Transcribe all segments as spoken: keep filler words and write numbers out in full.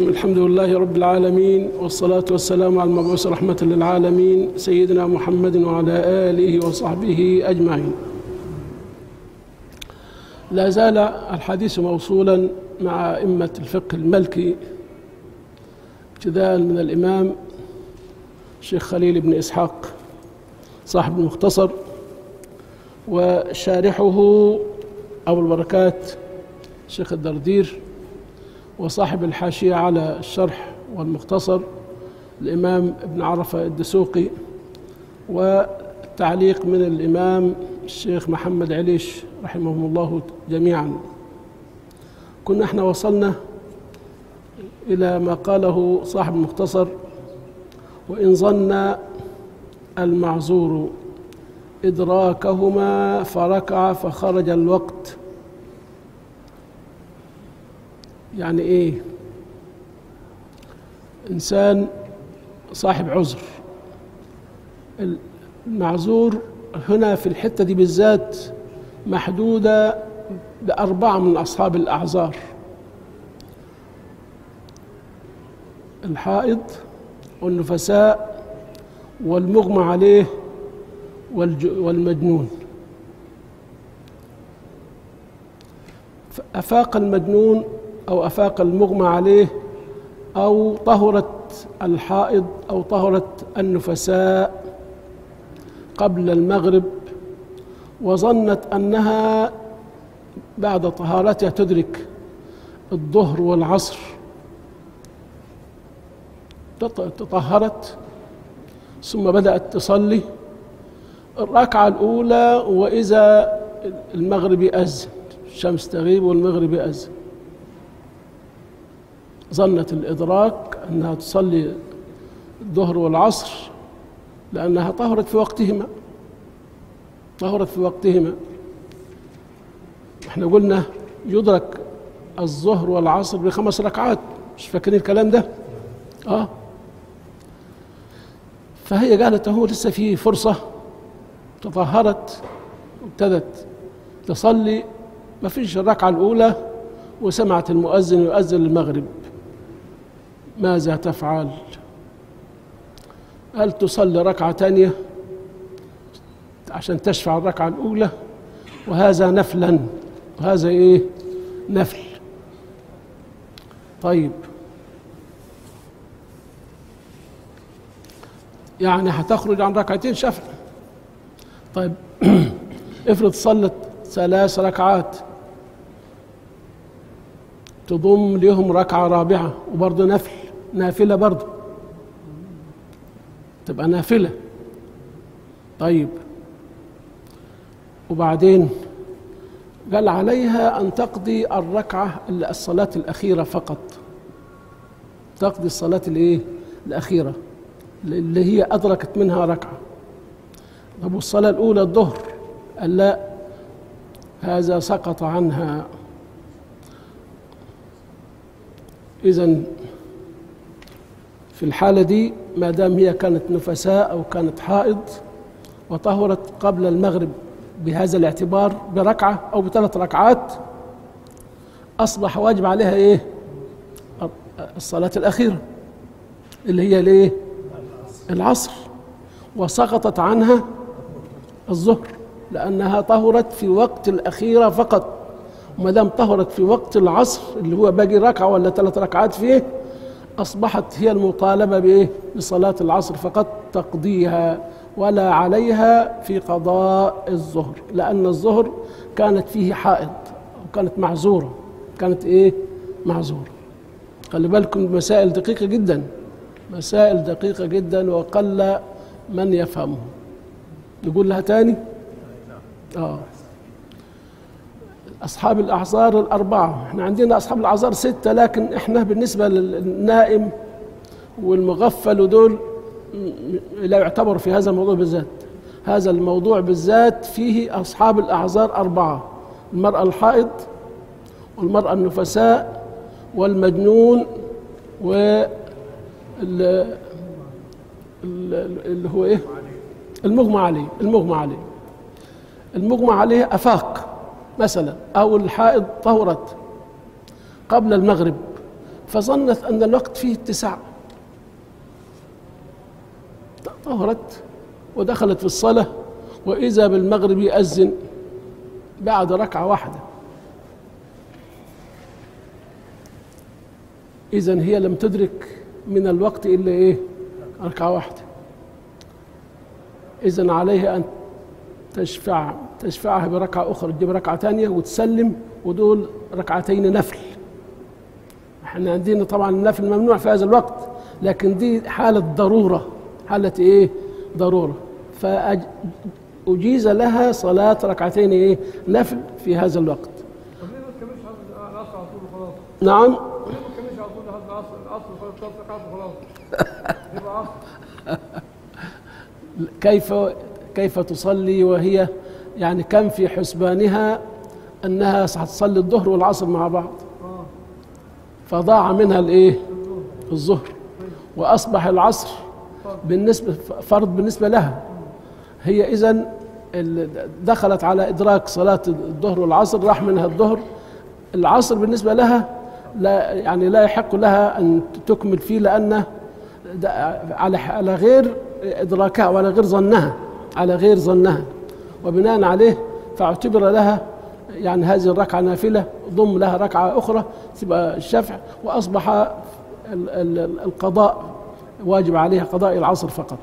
الحمد لله رب العالمين، والصلاة والسلام على المبعوث رحمة للعالمين سيدنا محمد وعلى آله وصحبه أجمعين. لا زال الحديث موصولا مع أئمة الفقه المالكي، ابتداء من الإمام الشيخ خليل بن إسحاق صاحب المختصر، وشارحه أبو البركات الشيخ الدردير، وصاحب الحاشية على الشرح والمختصر الإمام ابن عرفة الدسوقي، والتعليق من الإمام الشيخ محمد عليش رحمهم الله جميعا. كنا احنا وصلنا إلى ما قاله صاحب المختصر: وإن ظن المعذور إدراكهما فركع فخرج الوقت. يعني إيه؟ إنسان صاحب عذر، المعذور هنا في الحتة دي بالذات محدودة بأربعة من أصحاب الأعذار: الحائض والنفساء والمغمى عليه والمجنون. أفاق المجنون أو أفاق المغمى عليه، أو طهرت الحائض أو طهرت النفساء قبل المغرب، وظنت أنها بعد طهارتها تدرك الظهر والعصر، تطهرت ثم بدأت تصلي الركعة الأولى، وإذا المغرب يأذن، الشمس تغيب والمغرب يأذن، ظنت الإدراك أنها تصلي الظهر والعصر لأنها طهرت في وقتهما طهرت في وقتهما احنا قلنا يدرك الظهر والعصر بخمس ركعات، مش فاكرين الكلام ده؟ اه فهي قالت اهو لسه في فرصة، تطهرت وابتدت تصلي، ما فيش الركعة الأولى وسمعت المؤذن يؤذن المغرب. ماذا تفعل؟ هل تصلي ركعة تانية عشان تشفع الركعة الأولى؟ وهذا نفلا، وهذا إيه؟ نفل. طيب يعني هتخرج عن ركعتين شفع. طيب افرض صلت ثلاث ركعات، تضم لهم ركعة رابعة وبرضه نفل، نافلة برضه، تبقى نافلة. طيب وبعدين قال عليها أن تقضي الركعة الصلاة الأخيرة فقط، تقضي الصلاة الإيه؟ الأخيرة اللي هي أدركت منها ركعة. طب والصلاة الأولى الظهر؟ قال لا، هذا سقط عنها. إذن في الحالة دي ما دام هي كانت نفساء أو كانت حائض وطهرت قبل المغرب بهذا الاعتبار بركعة أو بثلاث ركعات، أصبح واجب عليها إيه؟ الصلاة الأخيرة اللي هي ليه؟ العصر، وسقطت عنها الظهر لأنها طهرت في وقت الأخيرة فقط. وما دام طهرت في وقت العصر اللي هو باقي ركعة ولا ثلاث ركعات فيه، أصبحت هي المطالبة بإيه؟ بصلاة العصر فقط تقضيها، ولا عليها في قضاء الظهر، لأن الظهر كانت فيه حائض وكانت معذورة، كانت إيه؟ معذورة. خلي بالكم، مسائل دقيقة جدا، مسائل دقيقة جدا وقل من يفهمه. نقول لها تاني؟ آه أصحاب الأعذار الأربعة، احنا عندنا أصحاب الأعذار ستة، لكن احنا بالنسبة للنائم والمغفل ودول لا يعتبر في هذا الموضوع بالذات. هذا الموضوع بالذات فيه أصحاب الأعذار أربعة: المرأة الحائض والمرأة النفساء والمجنون وال اللي هو إيه؟ المغمى عليه. المغمى عليه المغمى عليه أفاق مثلا، أو الحائض طهرت قبل المغرب فظنت أن الوقت فيه اتساع، طهرت ودخلت في الصلاة، وإذا بالمغرب يأذن بعد ركعة واحدة. إذن هي لم تدرك من الوقت إلا إيه؟ ركعة واحدة. إذن عليها أن تشفع تشفعها بركعة أخرى، تجيب ركعة تانية وتسلم، ودول ركعتين نفل. احنا عندنا طبعا النفل ممنوع في هذا الوقت، لكن دي حالة ضرورة، حالة إيه؟ ضرورة، فأجيز لها صلاة ركعتين إيه؟ نفل في هذا الوقت. نعم. كيف كيف تصلي وهي يعني كم في حسبانها أنها تصلي الظهر والعصر مع بعض، فضاع منها الإيه؟ الظهر، وأصبح العصر بالنسبة فرض بالنسبة لها هي. إذن دخلت على إدراك صلاة الظهر والعصر، راح منها الظهر. العصر بالنسبة لها لا يعني لا يحق لها أن تكمل فيه، لأنه على على غير إدراكها وعلى غير ظنها، على غير ظنها، وبناء عليه فاعتبر لها يعني هذه الركعة نافلة، ضم لها ركعة أخرى تبقى الشفع، وأصبح القضاء واجب عليها قضاء العصر فقط.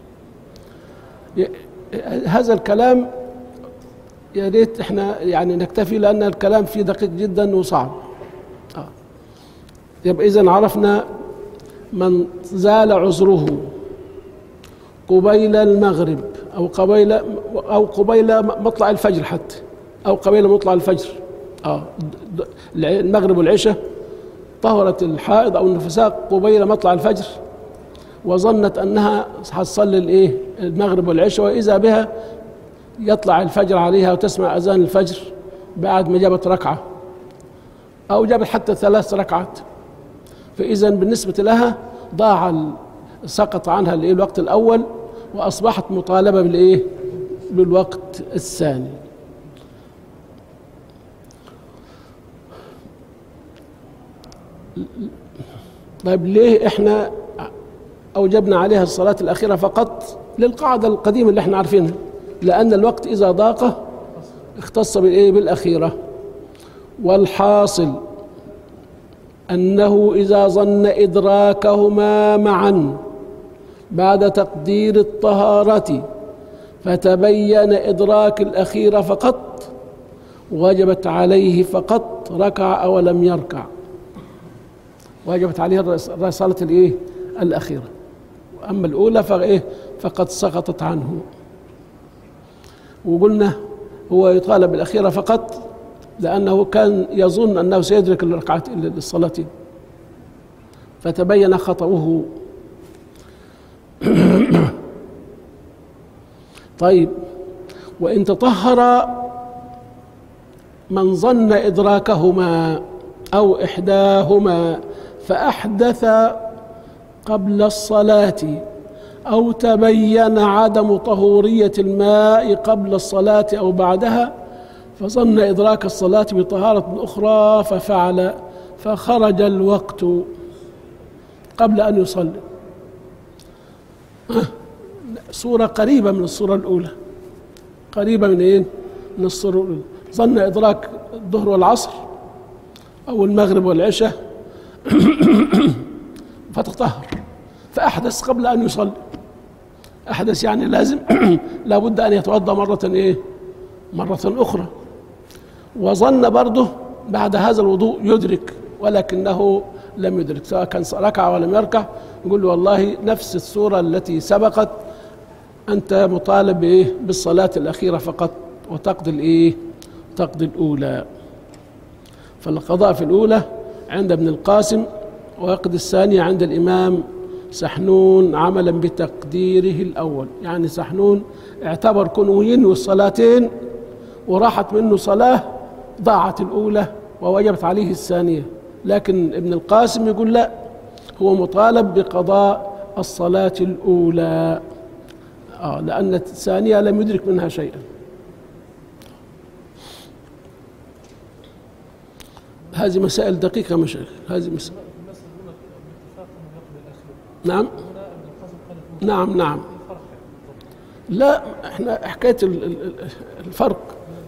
هذا الكلام يا ريت احنا يعني نكتفي، لأن الكلام فيه دقيق جدا وصعب. آه. يبقى إذن عرفنا من زال عذره قبيل المغرب أو قبيل أو قبيل مطلع الفجر، حتى أو قبيل مطلع الفجر، آه المغرب والعشاء، طهرت الحائض أو النفساء قبيل مطلع الفجر، وظنت أنها هتصلي الإيه؟ المغرب والعشاء، وإذا بها يطلع الفجر عليها وتسمع أذان الفجر بعد ما جابت ركعة أو جابت حتى ثلاث ركعات، فإذا بالنسبة لها ضاع سقط عنها الإيه؟ الوقت الأول، وأصبحت مطالبة بالإيه؟ بالوقت الثاني. طيب ليه إحنا أوجبنا عليها الصلاة الأخيرة فقط؟ للقاعدة القديمة اللي إحنا عارفينها، لأن الوقت إذا ضاق اختص بالإيه؟ بالأخيرة. والحاصل أنه إذا ظن إدراكهما معا بعد تقدير الطهارة فتبين إدراك الأخيرة فقط، وجبت عليه فقط ركع أو لم يركع، وجبت عليه صلاة الإيه؟ الأخيرة. أما الأولى فإيه؟ فقد سقطت عنه. وقلنا هو يطالب بالأخيرة فقط لأنه كان يظن أنه سيدرك الركعات الصلاتين، فتبين خطأه. طيب، وإن تطهر من ظن إدراكهما أو إحداهما فأحدث قبل الصلاة أو تبين عدم طهورية الماء قبل الصلاة أو بعدها، فظن إدراك الصلاة بطهارة أخرى ففعل، فخرج الوقت قبل أن يصلي. صورة قريبة من الصورة الأولى، قريبة من إيه؟ من الصورة الأولى. ظن إدراك الظهر والعصر أو المغرب والعشاء فتطهر، فأحدث قبل أن يصلي. أحدث يعني لازم لابد أن يتوضأ مرة إيه؟ مرة أخرى. وظن برضه بعد هذا الوضوء يدرك، ولكنه لم يدرك، سواء كان ركع ولم يركع، يقول له والله نفس الصورة التي سبقت، أنت مطالب بإيه؟ بالصلاة الأخيرة فقط، وتقضي الإيه؟ تقضي الأولى. فالقضاء في الأولى عند ابن القاسم، ويقضي الثانية عند الإمام سحنون عملا بتقديره الأول. يعني سحنون اعتبر كونه ينوي الصلاتين وراحت منه صلاة ضاعت الأولى ووجبت عليه الثانية، لكن ابن القاسم يقول لا، هو مطالب بقضاء الصلاة الأولى آه لأن الثانية لم يدرك منها شيئا. هذه مسائل دقيقة مشايخ، هذه مسائل نعم نعم نعم. لا، احنا حكاية الفرق،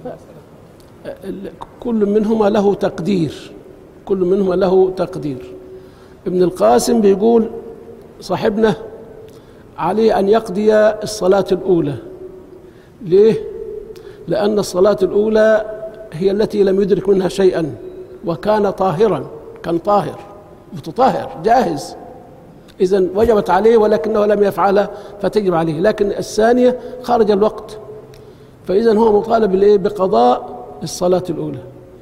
كل منهما له تقدير، كل منهما له تقدير. ابن القاسم بيقول صاحبنا عليه أن يقضي الصلاة الأولى. ليه؟ لأن الصلاة الأولى هي التي لم يدرك منها شيئا، وكان طاهرا، كان طاهر متطهر جاهز، إذن وجبت عليه ولكنه لم يفعلها فتجب عليه. لكن الثانية خرج الوقت، فإذن هو مطالب بقضاء الصلاة الأولى.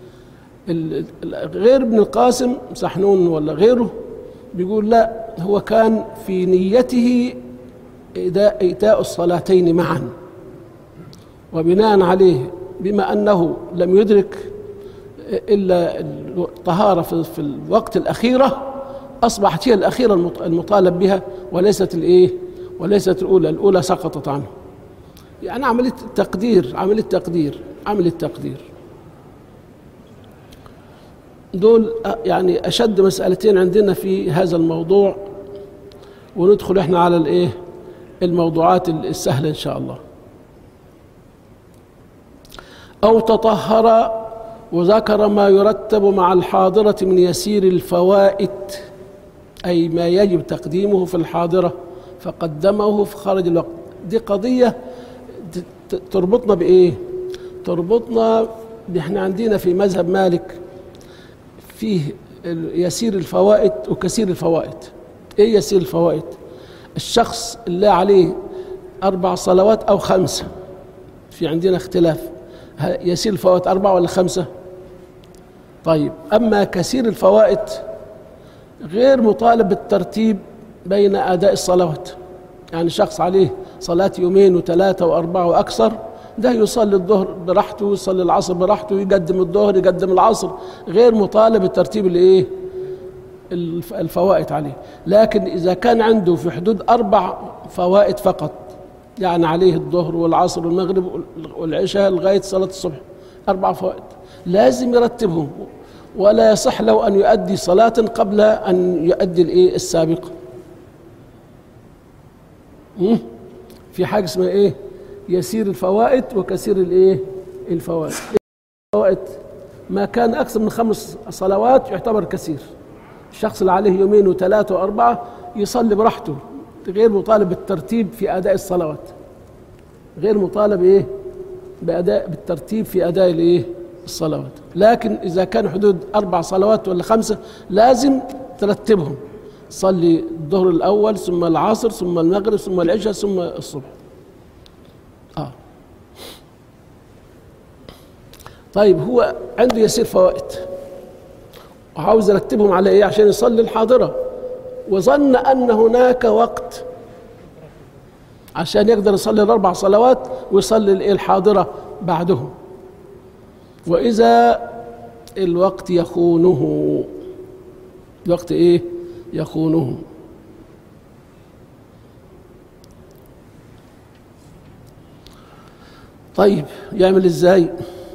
غير ابن القاسم سحنون ولا غيره بيقول لا، هو كان في نيته إيتاء الصلاتين معا، وبناء عليه بما أنه لم يدرك إلا الطهارة في الوقت الأخيرة، أصبحت هي الأخيرة المطالب بها وليست الإيه وليست الأولى. الأولى سقطت عنه. يعني عملية تقدير، عملية تقدير عملية تقدير. دول يعني أشد مسألتين عندنا في هذا الموضوع، وندخل إحنا على الإيه الموضوعات السهلة إن شاء الله. أو تطهر وذكر ما يرتب مع الحاضرة من يسير الفوائد، أي ما يجب تقديمه في الحاضرة فقدمه في خارج الوقت. دي قضية تربطنا بإيه؟ تربطنا إحنا عندنا في مذهب مالك فيه يسير الفوائد وكثير الفوائد. إيه يسير الفوائد؟ الشخص اللي عليه أربع صلوات أو خمسة، في عندنا اختلاف، يسير الفوائد أربعة ولا خمسة؟ طيب، أما كثير الفوائد غير مطالب بالترتيب بين أداء الصلوات. يعني شخص عليه صلاة يومين وثلاثة وأربعة وأكثر، ده يصلي الظهر براحته، يصلي العصر براحته، يقدم الظهر يقدم العصر، غير مطالب بالترتيب الإيه الفوائد عليه. لكن إذا كان عنده في حدود أربع فوائد فقط، يعني عليه الظهر والعصر والمغرب والعشاء لغاية صلاة الصبح، أربع فوائد، لازم يرتبهم، ولا يصح له أن يؤدي صلاة قبل أن يؤدي الإيه السابقة. في حاجة اسمها إيه يسير الفوائد وكثير الإيه الفوائد. الفوائد ما كان أكثر من خمس صلوات يعتبر كثير. الشخص اللي عليه يومين وثلاثة وأربعة يصلي براحته، غير مطالب بالترتيب في أداء الصلوات، غير مطالب إيه بأداء بالترتيب في أداء الإيه الصلوات. لكن إذا كان حدود أربع صلوات ولا خمسة لازم ترتبهم، صلي الظهر الأول ثم العصر ثم المغرب ثم العشاء ثم الصبح. آه. طيب، هو عنده يسير فوائد وعاوز يرتبهم على إيه عشان يصلي الحاضرة، وظن أن هناك وقت عشان يقدر يصلي الأربع صلوات ويصلي الحاضرة بعدهم. وإذا الوقت يخونه، الوقت إيه يخونه، طيب يعمل إزاي؟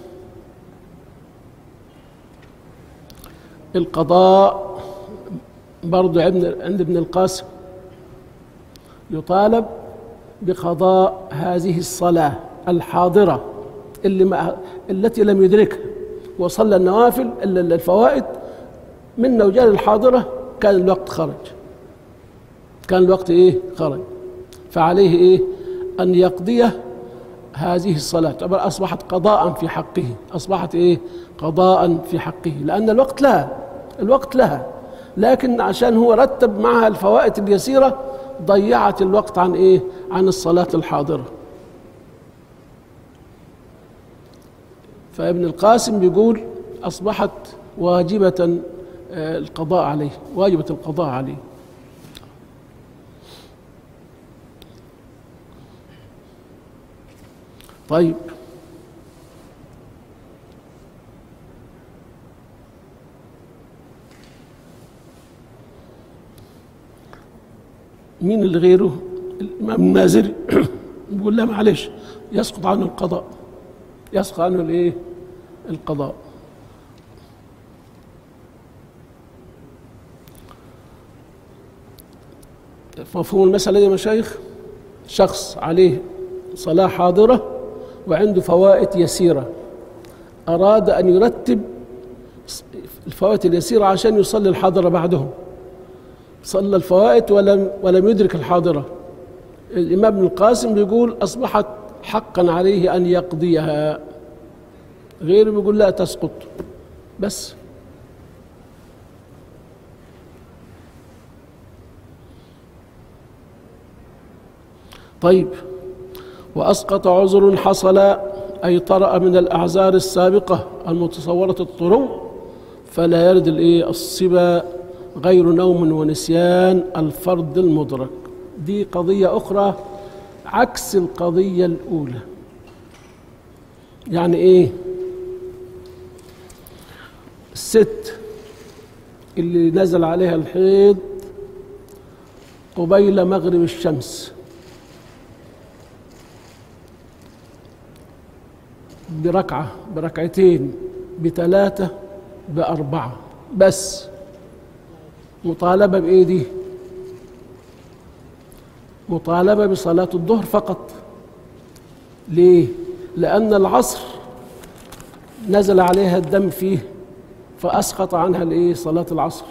القضاء برضو عند ابن القاسم يطالب بقضاء هذه الصلاة الحاضرة اللي ما التي لم يدركها، وصلى النوافل إلا الفوائد من وجال الحاضرة، كان الوقت خرج، كان الوقت إيه خرج، فعليه إيه أن يقضيه هذه الصلاة. طبعا أصبحت قضاء في حقه، أصبحت إيه قضاء في حقه، لأن الوقت لها، الوقت لها، لكن عشان هو رتب معها الفوائد اليسيرة ضيعت الوقت عن إيه عن الصلاة الحاضرة. فابن القاسم بيقول أصبحت واجبة القضاء عليه، واجبة القضاء عليه. طيب، مين اللي غيره؟ الإمام النازري بيقول لا معلش، يسقط عنه القضاء، يسقط عنه الايه القضاء. مفهوم المسألة يا مشايخ؟ شخص عليه صلاة حاضرة وعنده فوائد يسيرة، أراد أن يرتب الفوائد اليسيرة عشان يصلي الحاضرة بعدهم، صلى الفوائد ولم ولم يدرك الحاضرة. الإمام ابن القاسم بيقول أصبحت حقا عليه أن يقضيها، غيره بيقول لا تسقط بس. طيب، وأسقط عذر حصل أي طرأ من الأعذار السابقة المتصورة الطرو، فلا يرد الإيه الصبا غير نوم ونسيان الفرض المدرك. دي قضية أخرى عكس القضية الأولى. يعني إيه؟ الست اللي نزل عليها الحيض قبيل مغرب الشمس بركعة بركعتين بثلاثة بأربعة بس، مطالبة بإيه دي؟ مطالبة بصلاة الظهر فقط. ليه؟ لأن العصر نزل عليها الدم فيه فأسقط عنها الإيه؟ صلاة العصر.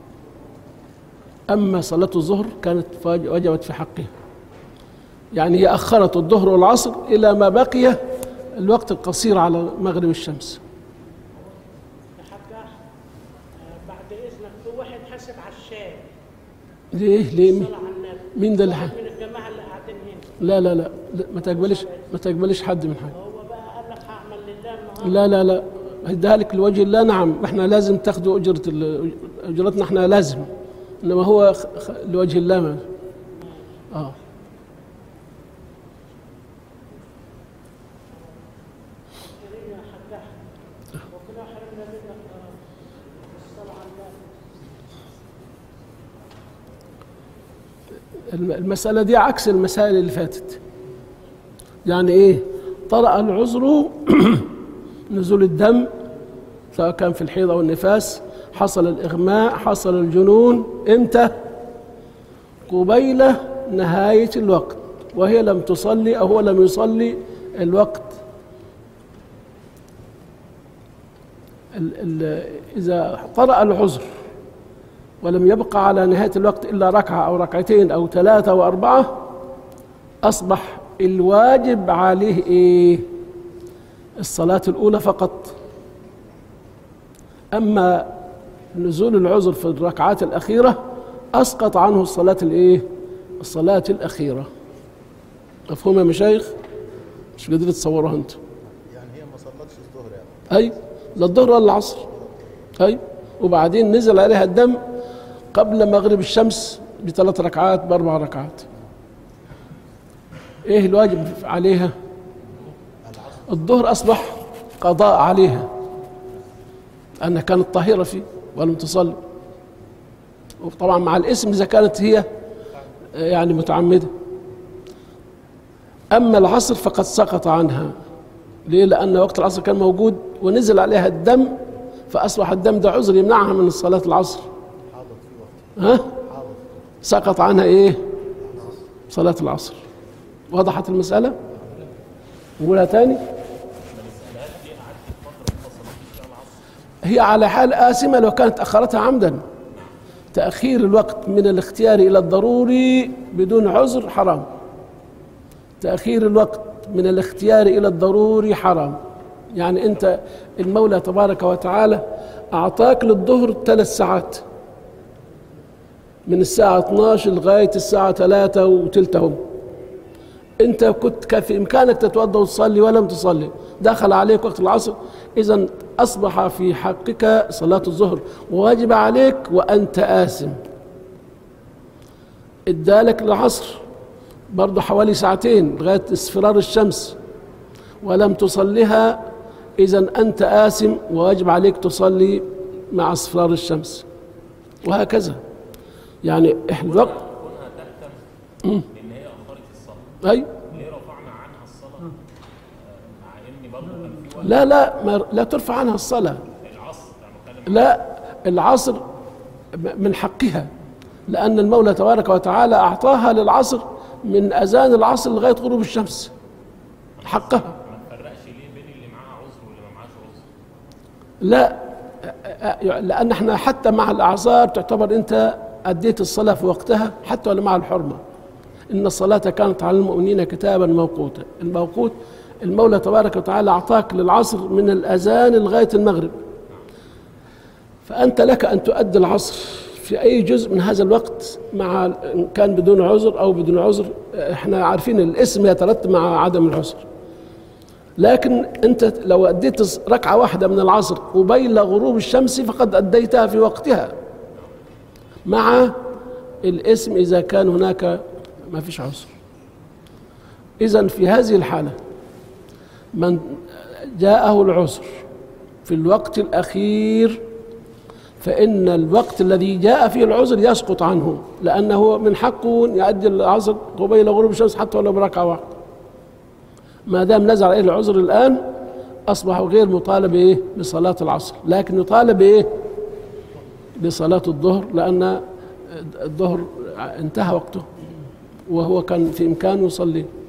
أما صلاة الظهر كانت وجبت في حقها، يعني هي أخرت الظهر والعصر إلى ما بقي الوقت القصير على مغرب الشمس. بعد إذنك في واحد حسب على الشاي. ليه؟ ليه؟ مين ده اللي واحد من الجماعة اللي قاعدين هنا. لا لا لا لا، ما تقبلش ما تقبلش حد من حاجة. هو بقى قال لك هعمل لله النهارده. لا لا لا، هديها لك لوجه الله. نعم، احنا لازم تاخذوا أجرة ال- أجرتنا، احنا لازم، إنما هو خ- خ- لوجه الله ما. آه كريم يا حاج أحمد. وكنا حرمنا منك الصلاة على النبي. الم- المسألة دي عكس المسائل اللي فاتت. يعني إيه؟ طرأ العذر نزول الدم سواء كان في الحيض أو النفاس، حصل الإغماء، حصل الجنون، إمتى؟ قبيل نهاية الوقت، وهي لم تصلي أو هو لم يصلي الوقت. ال ال إذا طرأ العذر ولم يبقى على نهاية الوقت إلا ركعة أو ركعتين أو ثلاثة وأربعة، أصبح الواجب عليه إيه؟ الصلاة الأولى فقط. أما نزول العذر في الركعات الأخيرة أسقط عنه الصلاة الإيه؟ الصلاة الأخيرة. مفهوم يا مشايخ؟ مش قادرين تصوروها أنتم. يعني هي ما صلتش الظهر يعني. أي، لا الظهر ولا العصر. أي، وبعدين نزل عليها الدم قبل مغرب الشمس بثلاث ركعات بأربع ركعات. إيه الواجب عليها؟ الظهر أصبح قضاء عليها أنها كانت طاهرة فيه ولم تصلي، وطبعا مع الاسم إذا كانت هي يعني متعمدة. أما العصر فقد سقط عنها. ليه؟ لأن وقت العصر كان موجود ونزل عليها الدم، فأصبح الدم ده عذر يمنعها من صلاة العصر. ها؟ سقط عنها إيه؟ صلاة العصر. وضحت المسألة؟ نقولها تاني. هي على حال آثمة لو كانت أخرتها عمدا. تأخير الوقت من الاختيار إلى الضروري بدون عذر حرام. تأخير الوقت من الاختيار إلى الضروري حرام. يعني أنت المولى تبارك وتعالى أعطاك للظهر ثلاث ساعات، من الساعة اثناشر لغاية الساعة ثلاثة وتلتهم. أنت كنت في إمكانك تتوضأ وتصلي ولم تصلي، دخل عليك وقت العصر، إذن أصبح في حقك صلاة الظهر وواجب عليك وأنت آثم. ادالك العصر برضه حوالي ساعتين لغاية اصفرار الشمس ولم تصليها، إذن أنت آثم وواجب عليك تصلي مع اصفرار الشمس، وهكذا. يعني إحنا الوقت كونها تهتم ان هي اخرت الصلاه، أي ليه رفعنا عنها الصلاه؟ آه، مع ان برضه كان في وقت لا لا ما لا ترفع عنها الصلاة. العصر، يعني بتكلم لا، العصر من حقها، لأن المولى تبارك وتعالى أعطاها للعصر من أذان العصر لغاية غروب الشمس حقها. ما تفرقش ليه بين اللي معاه عذر واللي ما معاش عذر؟ لا، لأن احنا حتى مع الأعذار تعتبر أنت أديت الصلاة في وقتها حتى ولا مع الحرمة. إن الصلاة كانت على المؤمنين كتابا موقوتا. الموقوت المولى تبارك وتعالى أعطاك للعصر من الأذان لغاية المغرب، فأنت لك أن تؤدي العصر في أي جزء من هذا الوقت، مع إن كان بدون عذر أو بدون عذر. احنا عارفين الاسم يترتب مع عدم العذر، لكن أنت لو أديت ركعة واحدة من العصر قبيل غروب الشمس فقد أديتها في وقتها مع الاسم إذا كان هناك ما فيش عذر. إذن في هذه الحالة من جاءه العذر في الوقت الأخير فإن الوقت الذي جاء فيه العذر يسقط عنه، لأنه من حقه أن يؤدي العصر قبيل غروب الشمس حتى ولو بركعة واحدة. ما دام نزل عليه العذر الآن أصبح غير مطالب إيه بصلاة العصر، لكن يطالب إيه بصلاة الظهر، لأن الظهر انتهى وقته وهو كان في إمكانه يصلي.